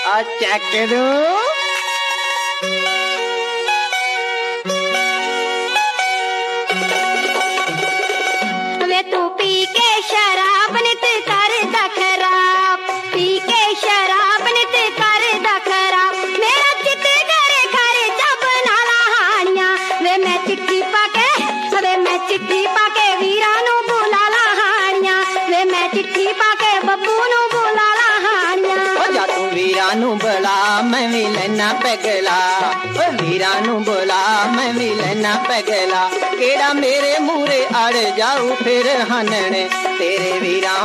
ਚੱਕ ਦੋ ਵੇ ਤੂੰ ਪੀ ਕੇ ਸ਼ਰਾਬ ਨਿਤ ਕਰਦਾ ਖਰਾਬ, ਪੀ ਕੇ ਸ਼ਰਾਬ ਨਿਤ ਕਰਦਾ ਖਰਾਬ। ਮੇਰਾ ਚਿੱਤ ਕਰੇ ਖਰਚਾ ਬਣਾ ਲਾ ਹਾਣੀਆਂ, ਵੇ ਮੈਂ ਚਿੱਠੀ ਪਾ ਕੇ, ਵੇ ਮੈਂ ਚਿੱਠੀ ਪਾ ਕੇ ਵੀਰਾਂ ਨੂੰ ਬੁਲਾ ਲਾ ਹਾਣੀਆਂ, ਵੇ ਮੈਂ ਚਿੱਠੀ ਪਾ ਕੇ ਬੱਬੂ ਨੂੰ ਬੁਲਾ ਲਾ ਹਾਣੀਆਂ। ਜਾ ਤੂੰ ਵੀਰਾਂ ਨੂੰ ਬੁਲਾ ਮੈਂ ਵੀ ਲੈਣਾ ਪੈਗਲਾ, ਓ ਵੀਰਾਂ ਨੂੰ ਬੁਲਾ ਮੈਂ ਵੀ ਲੈਣਾ ਪੈਗਲਾ। ਕਿਹੜਾ ਮੇਰੇ ਮੂਰੇ ਅੜ ਜਾਊ ਫਿਰ ਹਾਨਣੇ, ਤੇਰੇ ਵੀਰਾਂ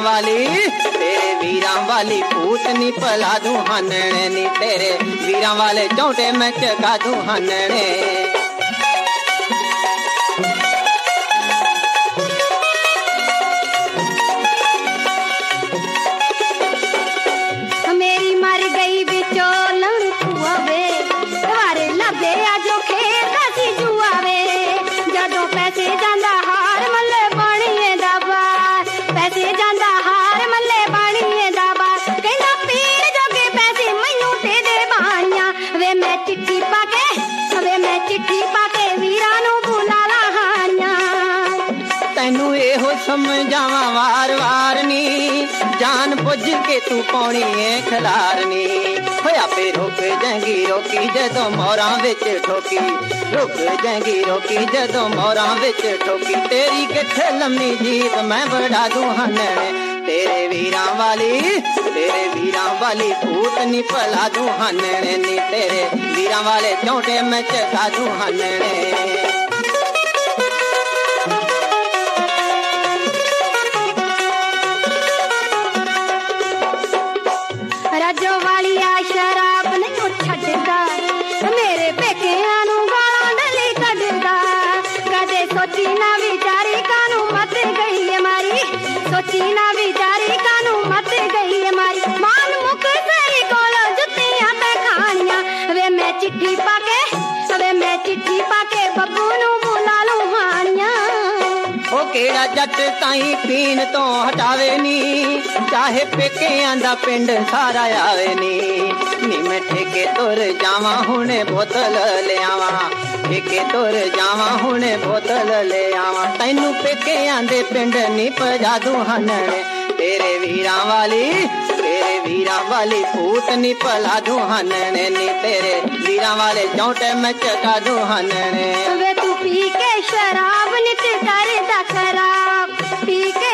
ਵਾਲੀ ਭੂਤ ਨੀ ਭਲਾ ਦੂੰ ਹਾਨਣੇ ਨੀ, ਤੇਰੇ ਵੀਰਾਂ ਵਾਲੇ ਝੋਟੇ ਮੈਂ ਚਕਾ ਦੂੰ ਹਾਨਣੇ। ਮੇਰੀ ਮਰ ਗਈ ਵਿਚੋਲਣ ਭੂਆ ਵੇ, ਦੁਆਰੇ ਲੱਭੇ ਆਜੋ ਖੇਡਦਾ ਸੀ ਜੂਆ ਵੇ। ਜਦੋਂ ਪੈਸੇ ਜਾਂਦਾ ਹਾਰ ਮੱਲੇ ਬਣੀਏ ਦਾ ਬਾਰ, ਪੈਸੇ ਜਾਂਦਾ ਹਾਰ ਮੱਲੇ ਬਣੀਏ ਦਾ ਬਾਰ। ਕਹਿੰਦਾ ਪੀਣ ਜੋਗੇ ਪੈਸੇ ਮੈਨੂੰ ਦੇ ਦੇ ਬਾਣੀਆਂ, ਵੇ ਮੈਂ ਚਿੱਠੀ ਪਾ ਕੇ, ਵੇ ਮੈਂ ਚਿੱਠੀ ਪਾ ਕੇ ਵੀਰਾਂ ਨੂੰ ਬੁਲਾ ਲਾ ਹਾਣੀਆਂ। ਤੈਨੂੰ ਇਹੋ ਸਮਝਾਵਾਂ ਵਾਰ-ਵਾਰ ਨੀ, ਜਾਨ ਬੁੱਝ ਕੇ ਤੂੰ ਪਾਉਣੀ ਏ ਖਿਲਾਰਨੀ। ਹੋਇਆ ਪੇ ਰੁਕ ਜਾਂਗੀ ਰੋਕੀ ਜਦੋਂ ਮੋਰਾਂ ਵਿੱਚ ਠੋਕੀ, ਰੁਕ ਜਾਂਗੀ ਰੋਕੀ ਜਦੋਂ ਮੋਰਾਂ ਵਿੱਚ ਠੋਕੀ। ਤੇਰੀ ਕਿੱਥੇ ਲੰਮੀ ਜੀਤ ਮੈਂ ਵੜਾ ਦੂੰ ਹਾਨਣੇ, ਤੇਰੇ ਵੀਰਾਂ ਵਾਲੀ ਭੂਤ ਨੀ ਭਲਾ ਦੂੰ ਹਾਨਣੇ ਨੀ, ਤੇਰੇ ਵੀਰਾਂ ਵਾਲੇ ਝੋਟੇ ਮੈਂ ਚਕਾ ਦੂੰ ਹਾਨਣੇ। ਰਾਜੋ ਵਾਲੀਆ ਸ਼ਰਾਬ ਨਹੀਂ ਛੱਡਦਾ, ਮੇਰੇ ਪੇਕਿਆਂ ਨੂੰ ਗਾਲਾਂ ਡਲੀ ਕੱਢਦਾ। ਕਦੇ ਸੋਚੀ ਨਾ ਵਿਚਾਰੀ ਕਾਨੂੰ ਮੱਤ ਗਈ ਏ ਮਾਰੀ, ਸੋਚੀ ਨਾ ਵਿਚਾਰੀ ਕਾਨੂੰ ਮੱਤ ਗਈ ਏ ਮਾਰੀ। ਮਾਨ ਮੁਕ ਤੇਰੀ ਕੋਲ ਜੁੱਤੀਆਂ ਤੇ ਖਾਣੀਆਂ, ਵੇ ਮੈਂ ਚਿੱਠੀ ਪਾ ਕੇ, ਵੇ ਮੈਂ ਚਿੱਠੀ ਪਾ ਕੇ ਬੱਬੂ ਨੂੰ ਬੁਲਾ ਲੂੰ ਹਾਣੀਆਂ। ਉਹ ਕਿਹੜਾ ਜੱਟ ਤਾਈਂ ਪੀਣ ਤੋਂ ਹਟਾਵੇ ਨੀ, ਚਾਹੇ ਪੇਕਿਆਂ ਦਾ ਪਿੰਡ ਸਾਰਾ ਆਵੇ ਨੀ। ਨੀ ਮੈਂ ਠੇਕੇ ਤੁਰ ਜਾਵਾਂ ਹੁਣੇ ਬੋਤਲ ਲਿਆਵਾਂ, ਠੇਕੇ ਤੁਰ ਜਾਵਾਂ ਹੁਣੇ ਬੋਤਲ ਲਿਆਵਾਂ। ਤੈਨੂੰ ਪੇਕਿਆਂ ਦੇ ਪਿੰਡ ਨੀ ਭਜਾ ਦੂੰ ਹਾਨਣੇ, ਤੇਰੇ ਵੀਰਾਂ ਵਾਲੀ ਭੂਤ ਨੀ ਭਲਾ ਦੂੰ ਹਾਨਣੇ ਨੀ, ਤੇਰੇ ਵੀਰਾਂ ਵਾਲੇ ਝੋਟੇ ਮੈਂ ਚਕਾ ਦੂੰ ਹਾਨਣੇ। ਵੇ ਤੂੰ ਪੀ ਕੇ ਸ਼ਰਾਬ ਨਿਤ ਕਰਦਾ ਖਰਾਬ, ਪੀ ਕੇ